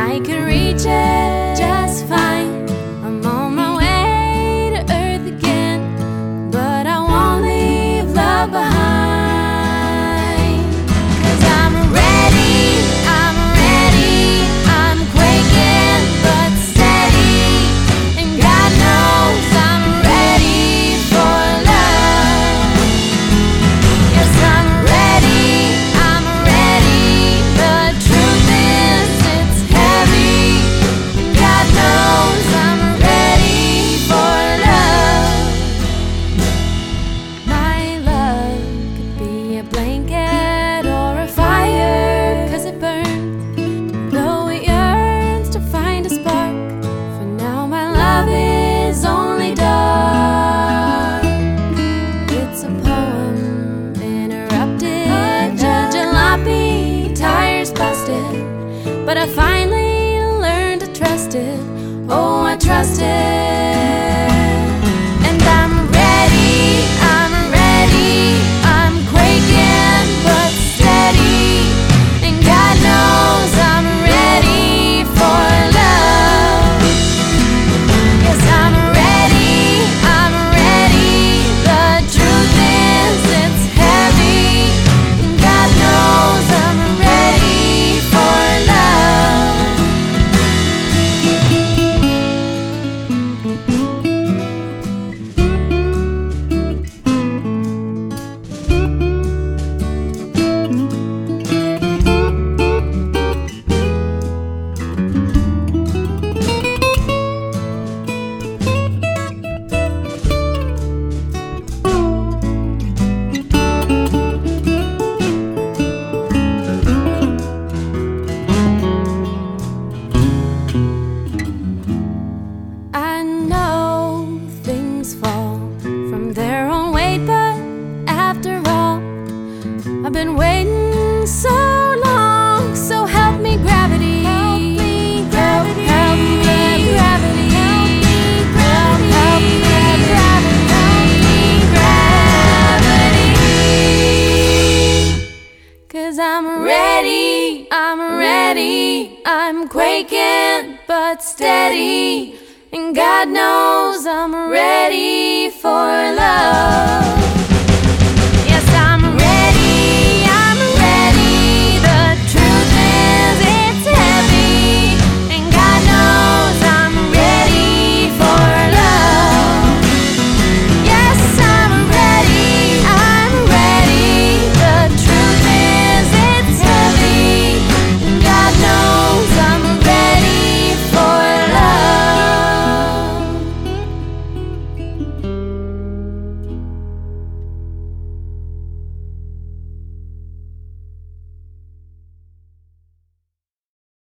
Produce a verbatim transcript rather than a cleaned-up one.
I can reach it just fine. I'm on my way to Earth again, but I won't leave love behind. 'Cause I'm ready, I'm ready, I'm quaking but steady, and God knows I'm ready for love. Yes, I'm ready, I'm ready. The truth is it's heavy, and God knows I'm ready for love. My love could be a blanket or a fire, 'cause it burns, though it yearns to find a spark. For now my love is only dark. It's a poem interrupted, a jalopy, tires busted, but I finally learned to trust it. Oh, I trust it. And I'm ready, I'm ready, I'm quaking but steady, and God knows I'm ready for love. Yes, I'm ready, I'm ready. The truth is it's heavy, and God knows I'm ready for love. I know things fall from their own weight, but after all, I've been waiting so long. So help me gravity, help me gravity, help, help me gravity, help me gravity, help, help me gravity, help me gravity. 'Cause I'm ready, I'm ready, I'm quaking but steady, and God knows I'm ready for love.